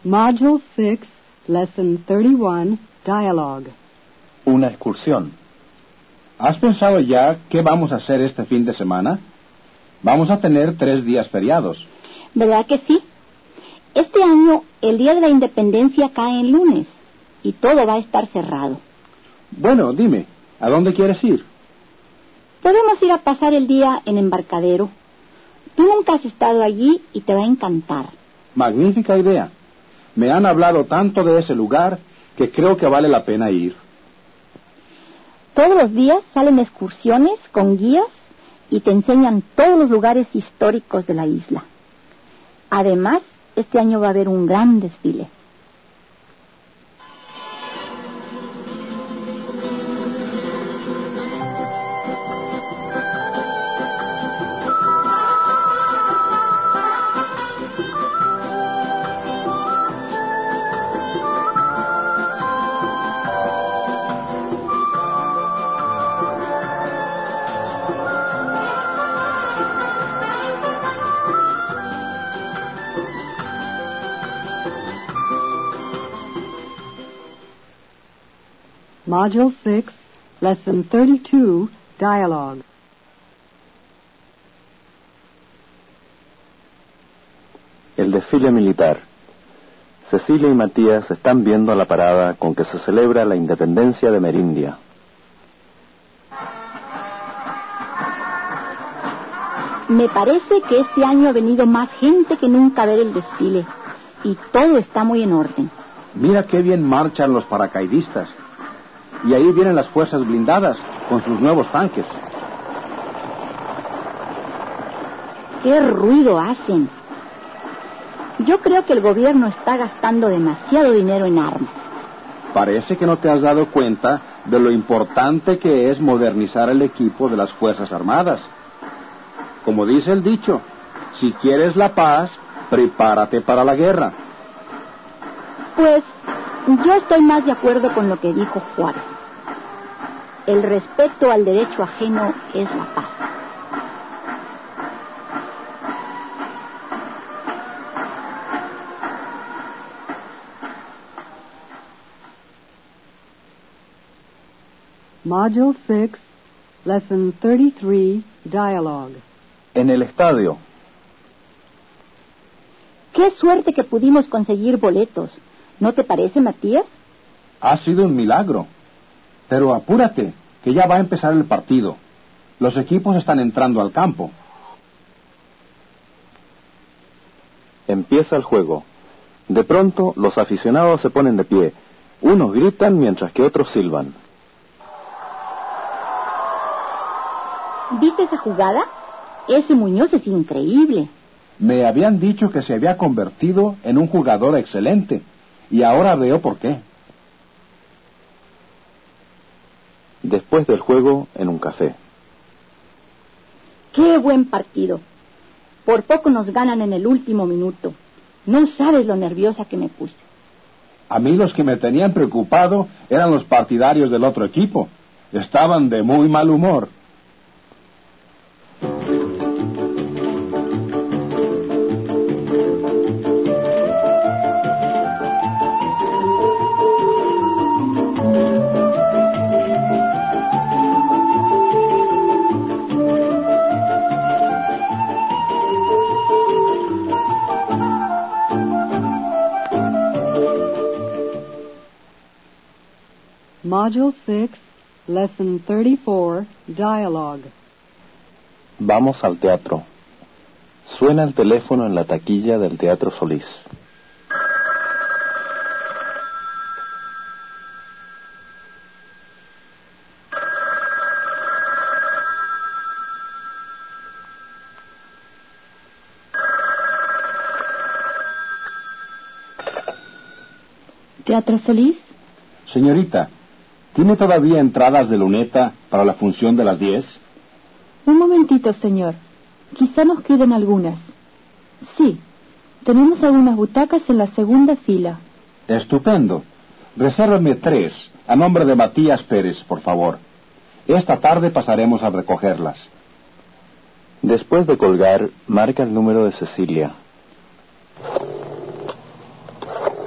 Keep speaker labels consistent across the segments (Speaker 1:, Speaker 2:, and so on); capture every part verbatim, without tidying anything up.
Speaker 1: Module six, Lesson thirty-one, Dialogue.
Speaker 2: Una excursión. ¿Has pensado ya qué vamos a hacer este fin de semana? Vamos a tener tres días feriados.
Speaker 3: ¿Verdad que sí? Este año el Día de la Independencia cae en lunes y todo va a estar cerrado.
Speaker 2: Bueno, dime, ¿a dónde quieres ir?
Speaker 3: Podemos ir a pasar el día en Embarcadero. Tú nunca has estado allí y te va a encantar.
Speaker 2: Magnífica idea. Me han hablado tanto de ese lugar que creo que vale la pena ir.
Speaker 3: Todos los días salen excursiones con guías y te enseñan todos los lugares históricos de la isla. Además, este año va a haber un gran desfile.
Speaker 1: Module six, Lesson thirty-two, Dialogue.
Speaker 4: El desfile militar. Cecilia y Matías están viendo la parada con que se celebra la independencia de Merindia.
Speaker 3: Me parece que este año ha venido más gente que nunca a ver el desfile y todo está muy en orden.
Speaker 2: Mira qué bien marchan los paracaidistas. Y ahí vienen las fuerzas blindadas con sus nuevos tanques.
Speaker 3: ¡Qué ruido hacen! Yo creo que el gobierno está gastando demasiado dinero en armas.
Speaker 2: Parece que no te has dado cuenta de lo importante que es modernizar el equipo de las Fuerzas Armadas. Como dice el dicho, si quieres la paz, prepárate para la guerra.
Speaker 3: Pues yo estoy más de acuerdo con lo que dijo Juárez. El respeto al derecho ajeno es la paz.
Speaker 1: Module six, Lesson thirty-three, Dialogue.
Speaker 4: En el estadio.
Speaker 3: ¡Qué suerte que pudimos conseguir boletos! ¿No te parece, Matías?
Speaker 2: Ha sido un milagro. Pero apúrate, que ya va a empezar el partido. Los equipos están entrando al campo.
Speaker 4: Empieza el juego. De pronto, los aficionados se ponen de pie. Unos gritan mientras que otros silban.
Speaker 3: ¿Viste esa jugada? Ese Muñoz es increíble.
Speaker 2: Me habían dicho que se había convertido en un jugador excelente, y ahora veo por qué.
Speaker 4: Después del juego, en un café.
Speaker 3: ¡Qué buen partido! Por poco nos ganan en el último minuto. No sabes lo nerviosa que me puse.
Speaker 2: A mí los que me tenían preocupado eran los partidarios del otro equipo. Estaban de muy mal humor.
Speaker 1: Module six, Lesson thirty-four, Dialogue.
Speaker 4: Vamos al teatro. Suena el teléfono en la taquilla del Teatro Solís.
Speaker 3: ¿Teatro Solís?
Speaker 2: Señorita, ¿tiene todavía entradas de luneta para la función de las diez?
Speaker 5: Un momentito, señor. Quizá nos queden algunas. Sí, tenemos algunas butacas en la segunda fila.
Speaker 2: Estupendo. Resérveme tres, a nombre de Matías Pérez, por favor. Esta tarde pasaremos a recogerlas.
Speaker 4: Después de colgar, marca el número de Cecilia.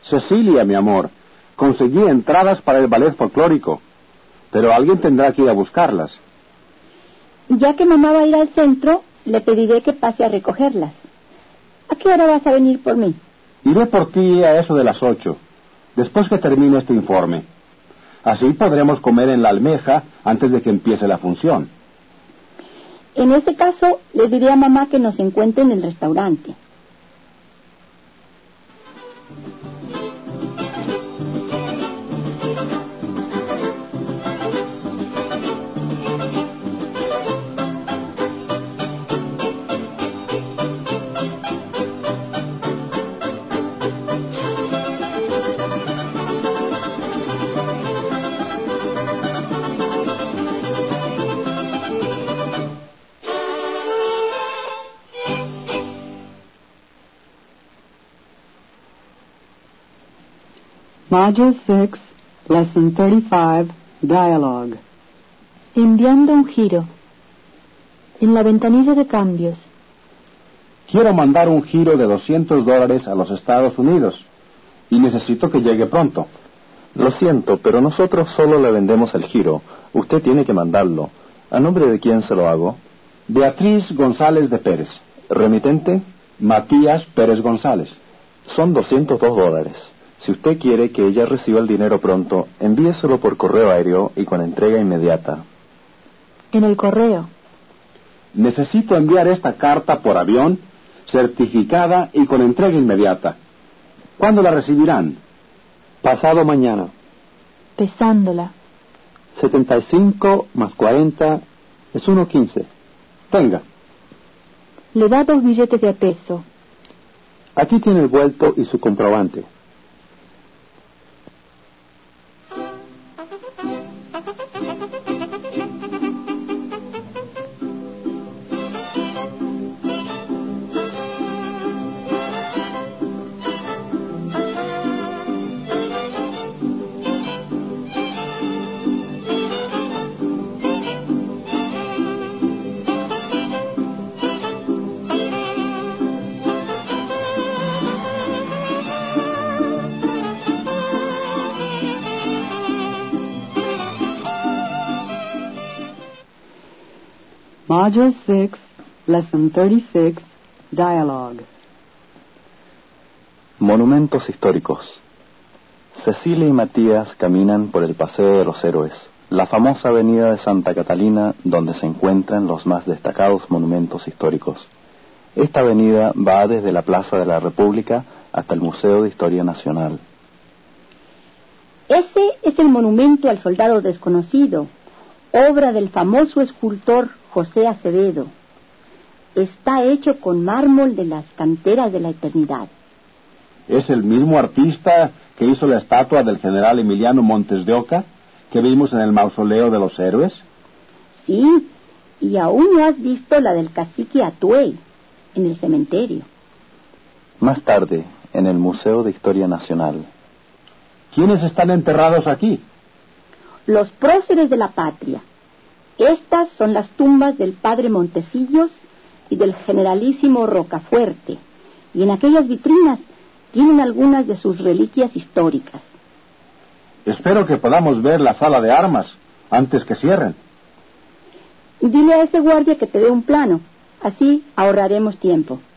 Speaker 2: Cecilia, mi amor, conseguí entradas para el ballet folclórico, pero alguien tendrá que ir a buscarlas.
Speaker 3: Ya que mamá va a ir al centro, le pediré que pase a recogerlas. ¿A qué hora vas a venir por mí?
Speaker 2: Iré por ti a eso de las ocho, después que termine este informe. Así podremos comer en la almeja antes de que empiece la función.
Speaker 3: En ese caso, le diré a mamá que nos encuentre en el restaurante.
Speaker 1: Module six, Lesson thirty-five, Dialogue.
Speaker 5: Enviando un giro. En la ventanilla de cambios.
Speaker 2: Quiero mandar un giro de doscientos dólares a los Estados Unidos y necesito que llegue pronto.
Speaker 4: Lo siento, pero nosotros solo le vendemos el giro. Usted tiene que mandarlo. ¿A nombre de quién se lo hago?
Speaker 2: Beatriz González de Pérez.
Speaker 4: ¿Remitente?
Speaker 2: Matías Pérez González.
Speaker 4: Son doscientos dos dólares. Si usted quiere que ella reciba el dinero pronto, envíeselo por correo aéreo y con entrega inmediata.
Speaker 5: En el correo.
Speaker 2: Necesito enviar esta carta por avión, certificada y con entrega inmediata. ¿Cuándo la recibirán?
Speaker 6: Pasado mañana.
Speaker 5: Pesándola.
Speaker 6: setenta y cinco más cuarenta es uno quince.
Speaker 2: Tenga.
Speaker 5: Le da dos billetes de a peso.
Speaker 6: Aquí tiene el vuelto y su comprobante.
Speaker 1: Module six, Lesson thirty-six, Dialogue.
Speaker 4: Monumentos históricos. Cecilia y Matías caminan por el Paseo de los Héroes, la famosa avenida de Santa Catalina donde se encuentran los más destacados monumentos históricos. Esta avenida va desde la Plaza de la República hasta el Museo de Historia Nacional.
Speaker 3: Ese es el monumento al soldado desconocido, obra del famoso escultor José Acevedo. Está hecho con mármol de las canteras de la eternidad.
Speaker 2: ¿Es el mismo artista que hizo la estatua del general Emiliano Montes de Oca que vimos en el mausoleo de los héroes?
Speaker 3: Sí, y aún no has visto la del cacique Atuey en el cementerio.
Speaker 4: Más tarde, en el Museo de Historia Nacional.
Speaker 2: ¿Quiénes están enterrados aquí?
Speaker 3: Los próceres de la patria. Estas son las tumbas del padre Montecillos y del generalísimo Rocafuerte, y en aquellas vitrinas tienen algunas de sus reliquias históricas.
Speaker 2: Espero que podamos ver la sala de armas antes que cierren.
Speaker 3: Dile a ese guardia que te dé un plano, así ahorraremos tiempo.